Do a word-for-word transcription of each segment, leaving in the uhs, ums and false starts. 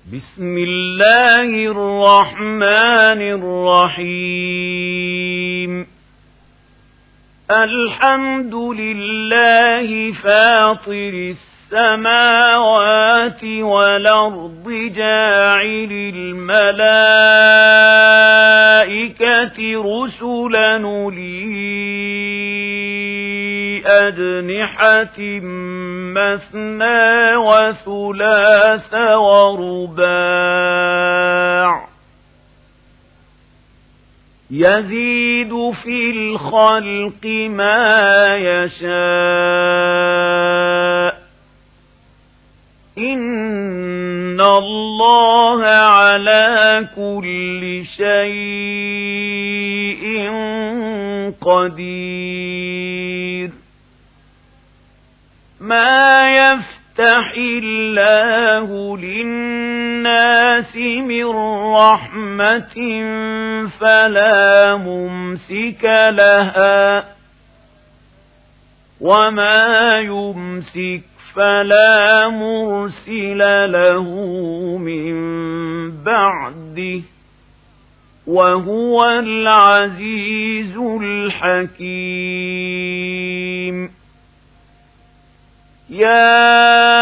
بسم الله الرحمن الرحيم الحمد لله فاطر السماوات والأرض جاعل الملائكة رسلا أولي أجنحة مثنى وثلاث ورباع يزيد في الخلق ما يشاء إن الله على كل شيء قدير ما يفتح الله للناس من رحمة فلا ممسك لها وما يمسك فلا مرسل له من بعده وهو العزيز الحكيم يا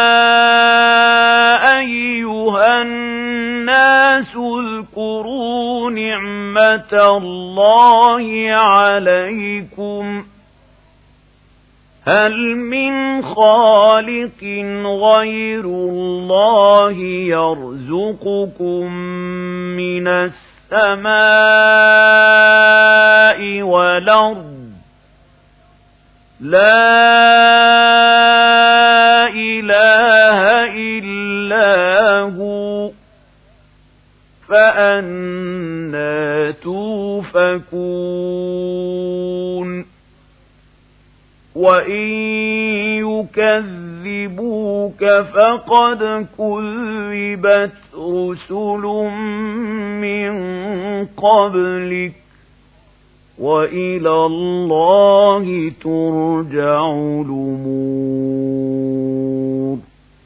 أيها الناس اذكروا نعمة الله عليكم هل من خالق غير الله يرزقكم من السماء والأرض لا إله إلا هو فأنى توفكون وإن يكذبوك فقد كذبت رسل من قبلك وإلى الله ترجع الأمور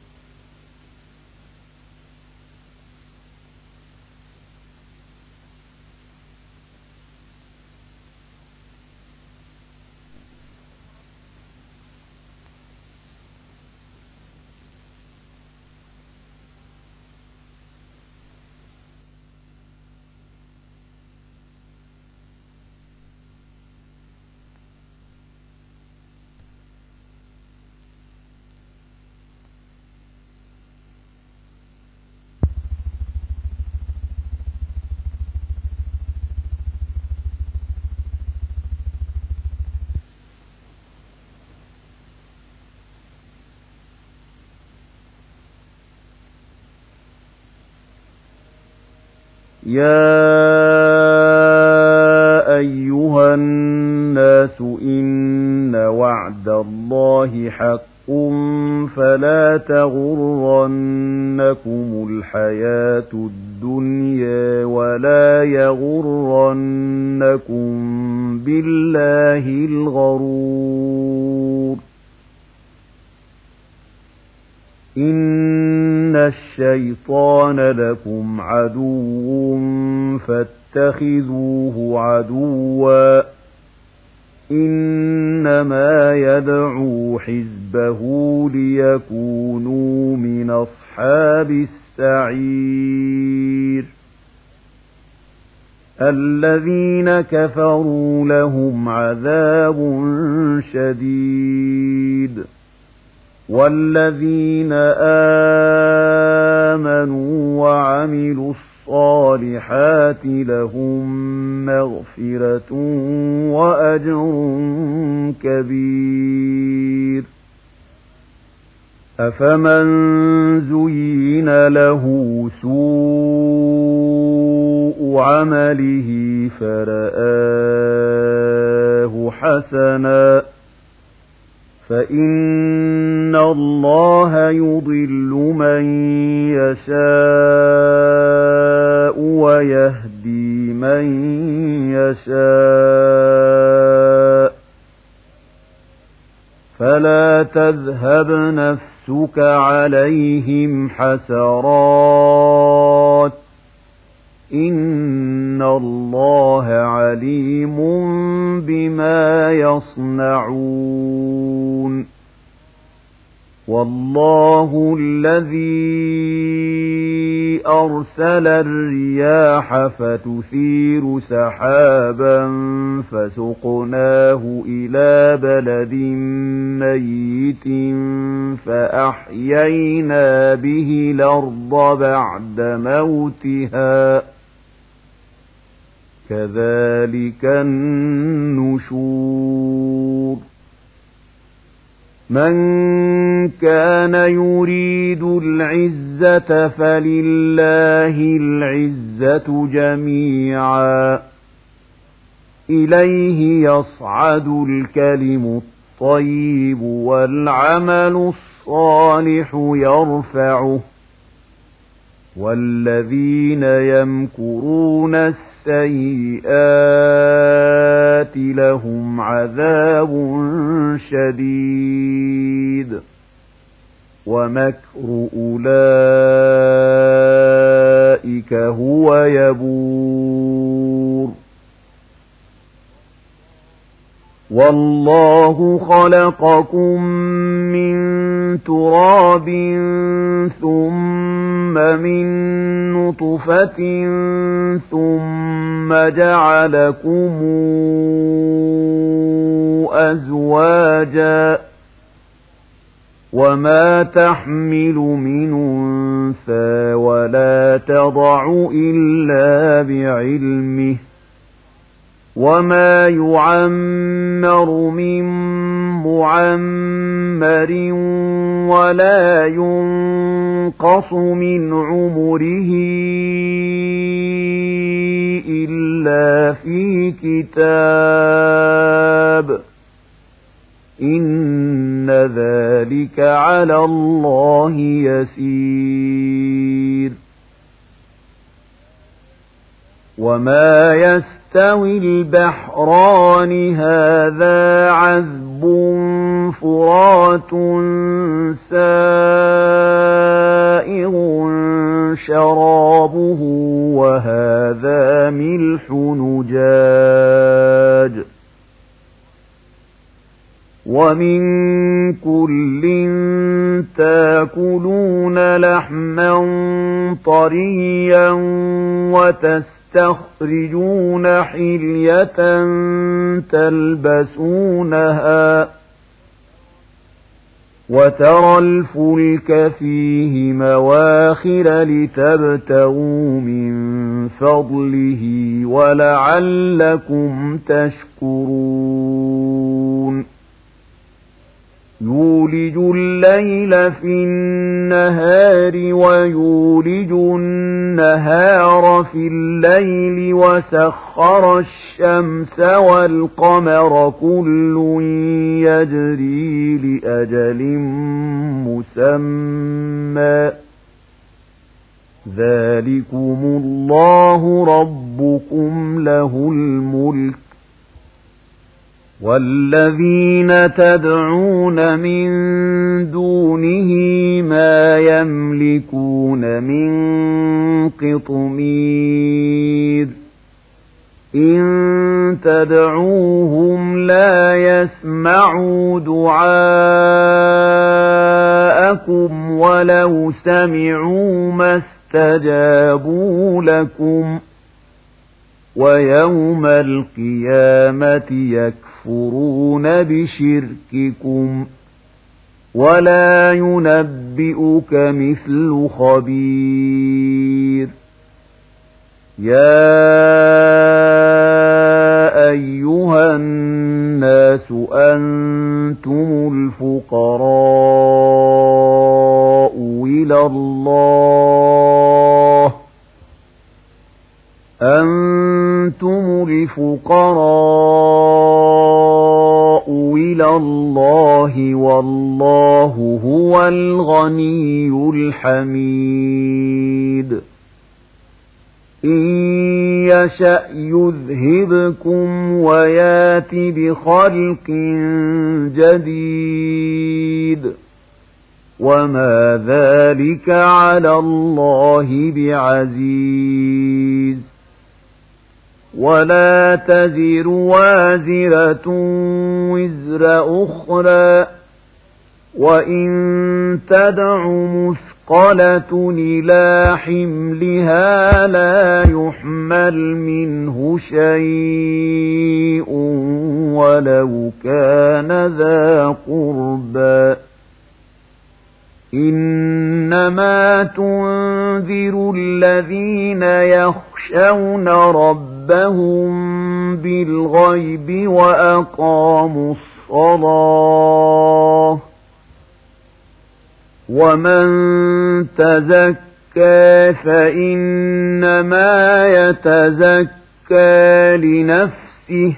يا أيها الناس إن وعد الله حق فلا تغرنكم الحياة الدنيا ولا يغرنكم بالله الغرور إن الشيطان لكم عدو فاتخذوه عدوا إنما يدعو حزبه ليكونوا من أصحاب السعير الذين كفروا لهم عذاب شديد والذين آمنوا وعملوا الصالحات لهم مغفرة وأجر كبير أفمن زين له سوء عمله فرآه حسنا فإن الله يضل من يشاء ويهدي من يشاء فلا تذهب نفسك عليهم حسرات عليم بما يصنعون والله الذي أرسل الرياح فتثير سحابا فسقناه إلى بلد ميت فأحيينا به الأرض بعد موتها كذلك النشور من كان يريد العزة فلله العزة جميعا إليه يصعد الكلم الطيب والعمل الصالح يرفعه والذين يمكرون السيئات لهم عذاب شديد ومكر أولئك هو يبور والله خلقكم من تراب ثم من نطفة ثم جعلكم أزواجا وما تحمل من أنثى ولا تضع إلا بعلمه وما يعمر من معمر ولا ينقص من عمره إلا في كتاب إن ذلك على الله يسير وما يستوي البحران هذا عذب فرات سائغ شرابه وهذا ملح نجاج ومن كل تاكلون لحما طريا وتستخرجون حلية تلبسونها وترى الفلك فيه مواخر لتبتغوا من فضله ولعلكم تشكرون يولج الليل في النهار ويولج النهار في الليل وسخر الشمس والقمر كل يجري لأجل مسمى ذلكم الله ربكم له الملك والذين تدعون من دونه ما يملكون من قطمير إن تدعوهم لا يسمعوا دعاءكم ولو سمعوا ما استجابوا لكم ويوم القيامة يكفرون بشرككم ولا ينبئك مثل خبير يا أيها الناس أنتم الفقراء إلى الله أنتم الفقراء إلى الله والله هو الغني الحميد إن يشأ يذهبكم ويات بخلق جديد وما ذلك على الله بعزيز ولا تزر وازرة وزر أخرى وإن تدع مثقلة إلى حملها لا يحمل منه شيء ولو كان ذا قربى إنما تنذر الذين يخشون ربهم بالغيب وأقاموا الصلاة ومن تزكى فإنما يتزكى لنفسه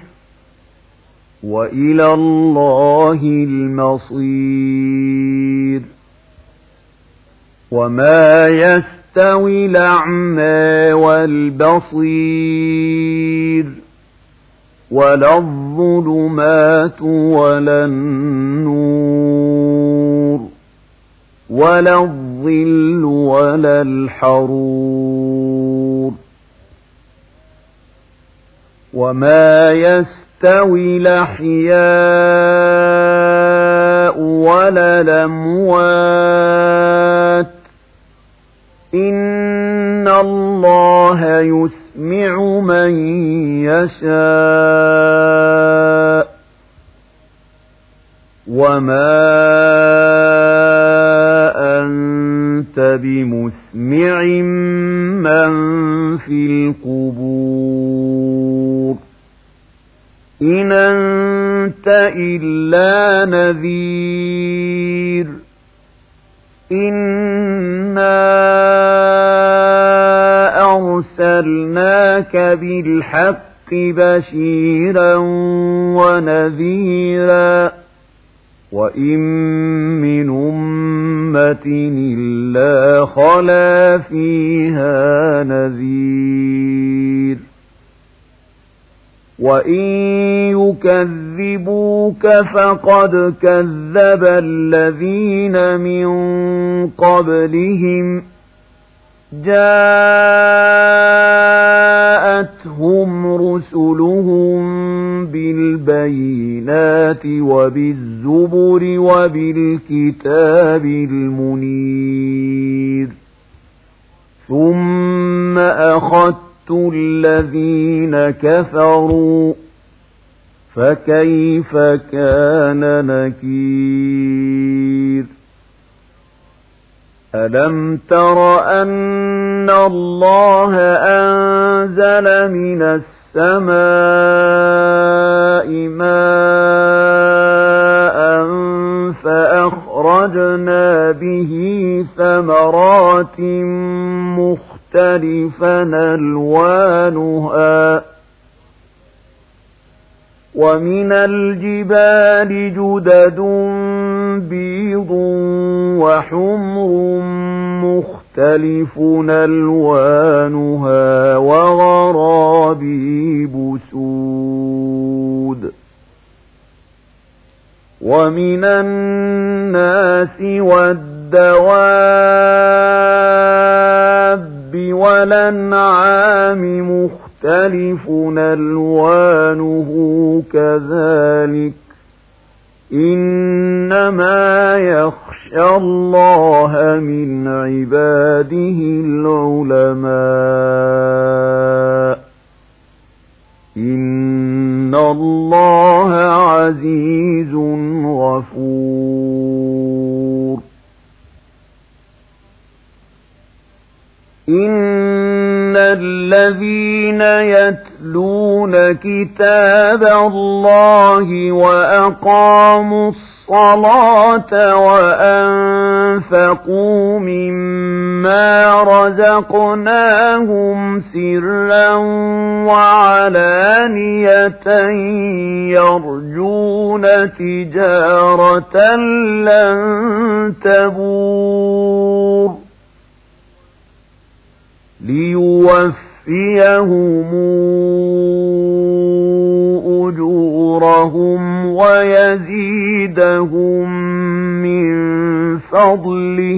وإلى الله المصير وما يستوي الأعمى والبصير ولا الظلمات ولا النور ولا الظل ولا الحرور وما يستوي الأحياء ولا الأموات إن الله يسمع من يشاء وما أنت بمسمع من في القبور إن أنت إلا نذير إنا أرسلناك بالحق بشيرا ونذيرا وإن من أمة إلا خلا فيها نذير وإن يكذبوك فقد كذب الذين من قبلهم جاءتهم رسلهم بالبينات وبالزبر وبالكتاب المنير ثم أخذت الذين كفروا فكيف كان نكير ألم تر أن الله أنزل من السماء ماء فأخرجنا به ثمرات مختلفا ألوانها ومن الجبال جدد بيض وحمر مختلف ألوانها وغرابيب سود ومن الناس والدواب والأنعام مختلف ألوانه كذلك إنما يخشى الله من عباده العلماء إن الله عزيز غفور إن الذين يتلون كتاب الله وأقاموا الصلاة وأنفقوا مما رزقناهم سرا وعلانية يرجون تجارة لن تبور ليوفيهم أجورهم ويزيدهم من فضله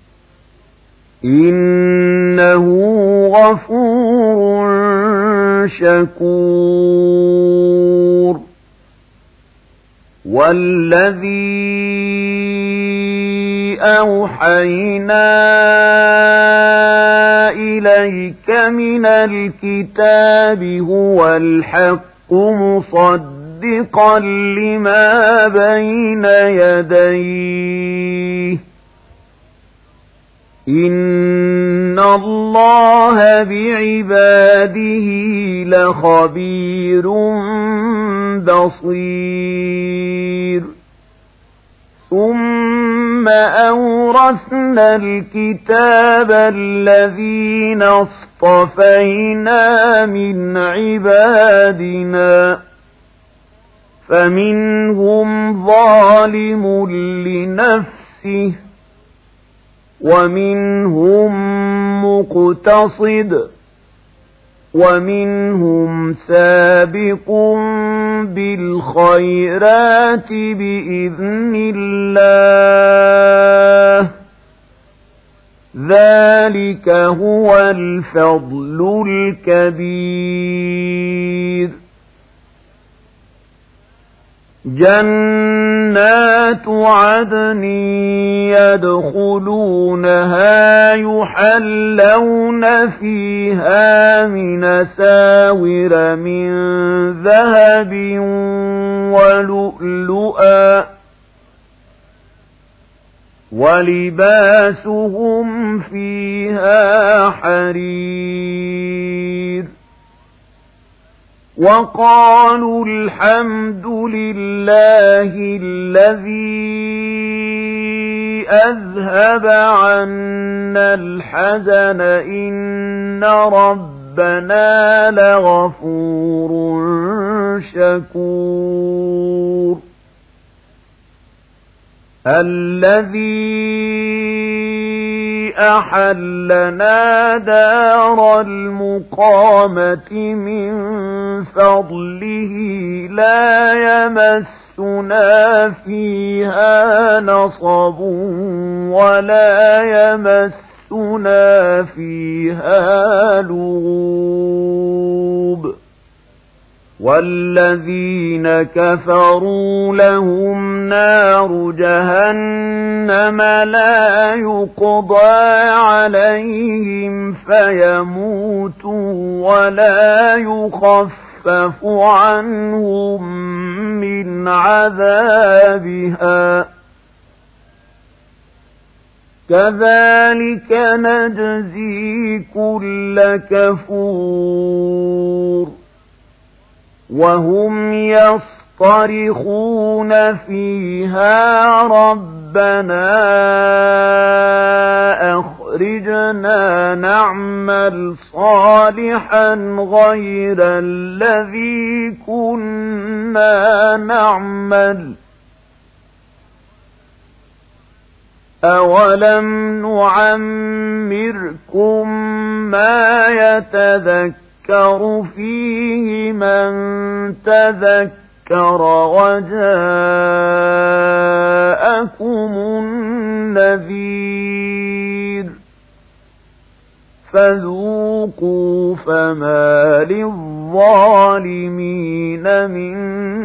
إنه غفور شكور والذي أوحينا إليك من الكتاب هو الحق مصدقا لما بين يديه إن الله بعباده لخبير بصير ثم أورثنا الكتاب الذين اصطفينا من عبادنا فمنهم ظالم لنفسه ومنهم مقتصد ومنهم سابق بالخيرات بإذن الله ذلك هو الفضل الكبير جنات عدن يدخلونها يحلون فيها من ساور من ذهب ولؤلؤا ولباسهم فيها حرير وقالوا الحمد لله الذي أذهب عنا الحزن إن ربنا لغفور شكور الذي أحلنا دار المقامة من فضله لا يمسنا فيها نصب ولا يمسنا فيها لغوب والذين كفروا لهم نار جهنم لا يقضى عليهم فيموتوا ولا يخفف عنهم من عذابها كذلك نجزي كل كفور وهم يصطرخون فيها ربنا أخرجنا نعمل صالحا غير الذي كنا نعمل أولم نعمركم ما يتذكر يذكر فيه من تذكر وجاءكم النذير فذوقوا فما للظالمين من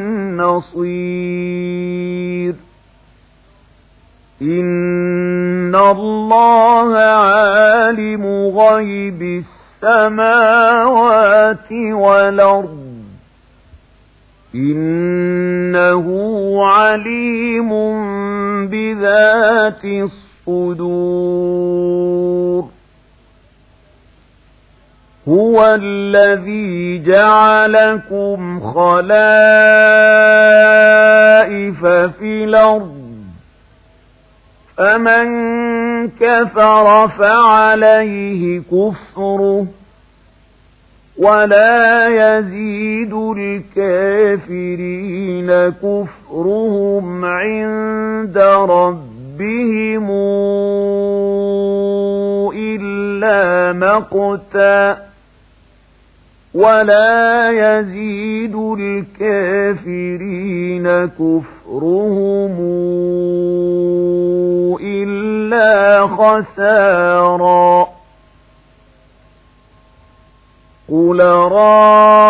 نصير إن الله عالم غيب السماوات السماوات والأرض إنه عليم بذات الصدور هو الذي جعلكم خلائف في الأرض فمن كفر فعليه كفره ولا يزيد الكافرين كفرهم عند ربهم إلا مقتا ولا يزيد الكافرين كفرهم إلا خسارا قل رأيتم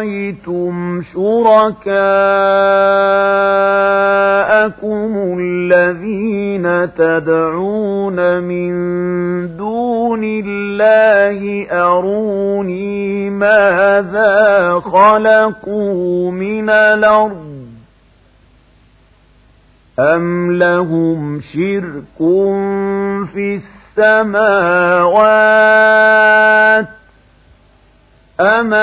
أَفَرَأَيْتُمْ شُرَكَاءَكُمُ الَّذِينَ تَدْعُونَ مِن دُونِ اللَّهِ أَرُونِي مَاذَا خَلَقُوا مِنَ الْأَرْضِ أَمْ لَهُمْ شِرْكٌ فِي السَّمَاوَاتِ أَمْ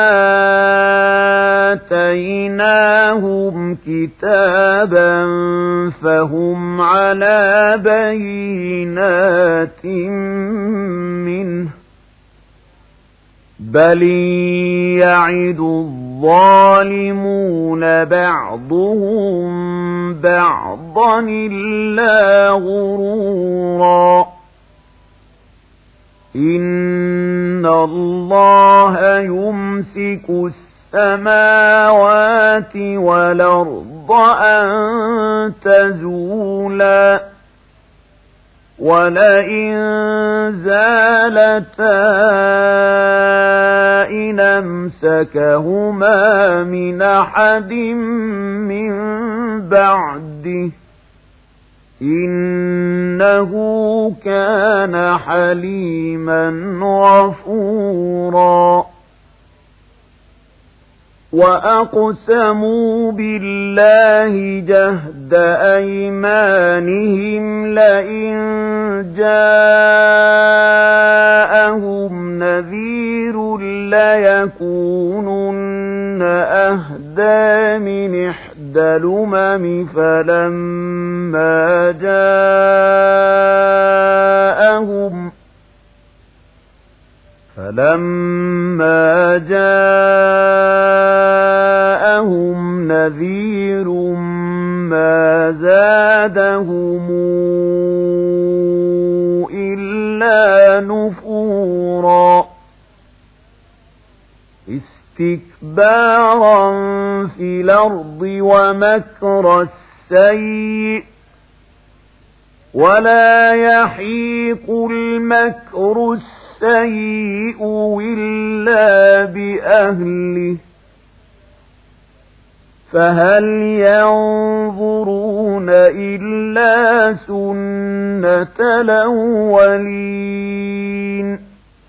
آتَيْنَاهُمْ كِتَابًا فَهُمْ عَلَى بَيِّنَاتٍ مِّنْهُ بَلْ يَعِدُ الظَّالِمُونَ بَعْضُهُم بَعْضًا إِلَّا غُرُورًا إِنَّ اللَّهَ يُمْسِكُ السَّمَاوَاتِ وَالْأَرْضَ أَن تَزُولَا وَلَئِن زَالَتَا إِنْ أَمْسَكَهُمَا مِنْ أَحَدٍ مِّن بَعْدِهِ إِنَّهُ كَانَ حَلِيمًا غَفُورًا وَأَقْسَمُوا بِاللَّهِ جَهْدَ أَيْمَانِهِمْ لَئِن جَاءَهُمْ نَذِيرٌ لَّيَكُونُنَّ أَهْدَىٰ مِنْ إِحْدَى الْأُمَمِ فَلَمَّا جَاءَهُمْ فَلَمَّا جَاءَهُمْ نَذِيرٌ مَا زَادَهُمْ إِلَّا نُفُورًا اسْتِكْبَارًا فِي الْأَرْضِ وَمَكْرَ السَّيِّئِ وَلَا يَحِيقُ الْمَكْرُ السَّيِّئُ إِلَّا بِأَهْلِهِ فَهَلْ يَنظُرُونَ إِلَّا سُنَّةَ الْأَوَّلِينَ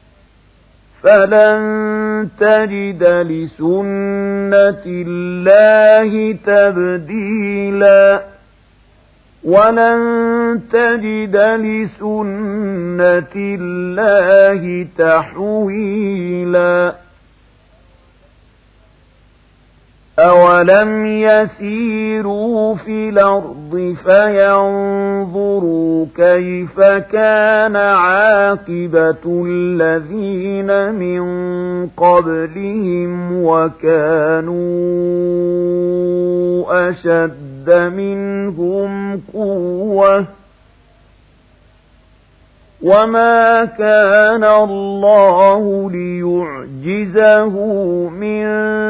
فَلَن تَجِدَ لِسُنَّةِ اللَّهِ تَبْدِيلًا وَلَن تَجِدَ لِسُنَّةِ اللَّهِ تَحْوِيلًا أَوَلَمْ يَسِيرُوا فِي الْأَرْضِ فَيَنظُرُوا كَيْفَ كَانَ عَاقِبَةُ الَّذِينَ مِن قَبْلِهِمْ وَكَانُوا أَشَدَّ مِنْهُمْ قُوَّةً وَمَا كَانَ اللَّهُ لِيُعْجِزَهُ مِنْ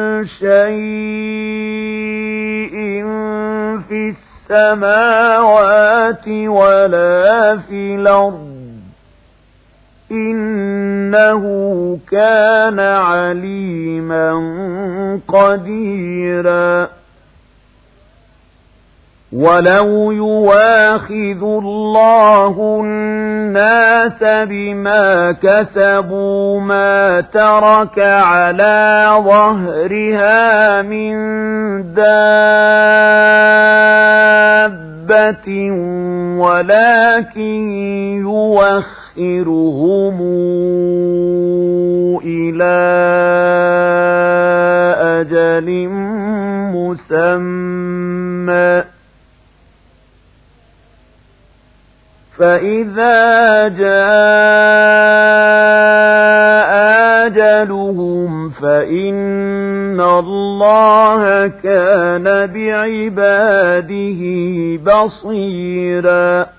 شَيْءٍ فِي السَّمَاوَاتِ وَلَا فِي الْأَرْضِ إِنَّهُ كَانَ عَلِيمًا قَدِيرًا وَلَوْ يُؤَاخِذُ اللَّهُ النَّاسَ بِمَا كَسَبُوا مَا تَرَكَ عَلَى ظَهْرِهَا مِن دَابَّةٍ وَلَكِن يُؤَخِّرُهُمْ إِلَى أَجَلٍ مُّسَمًّى فَإِذَا جَاءَ أَجَلُهُمْ فَإِنَّ اللَّهَ كَانَ بِعِبَادِهِ بَصِيرًا